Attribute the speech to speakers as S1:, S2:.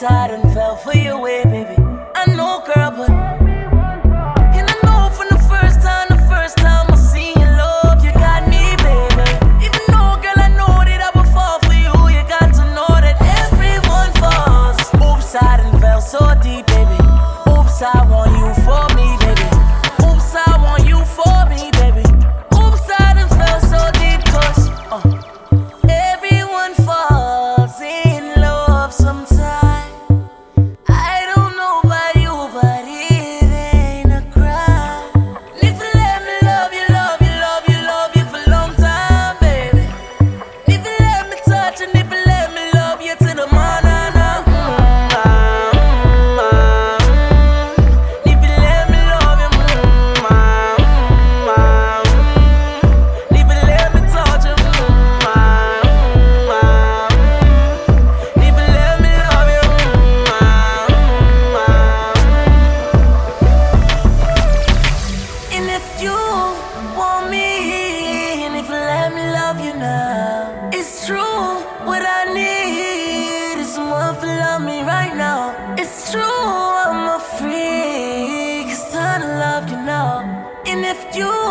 S1: I done fell for your way, baby. I know, girl, but and I know from the first time I seen your love, you got me, baby. Even though, girl, I know that I would fall for you, you got to know that everyone falls. Oops, I done fell so deep, baby. Oops, I want you for me, baby. Oops, I want you for me, baby. Oops, I done fell so deep, 'cause everyone falls in love sometime. I don't know about you, but it ain't a crime. If you let me love you, love you, love you, love you for a long time, baby. If you let me touch and if you let me love you to the morning. If you let me love you, if you let me touch you, if you let me love you, and if you want me, and if you let me love you now, it's true. What I need is someone to love me right now. It's true, I'm a freak, it's time to love you now. And if you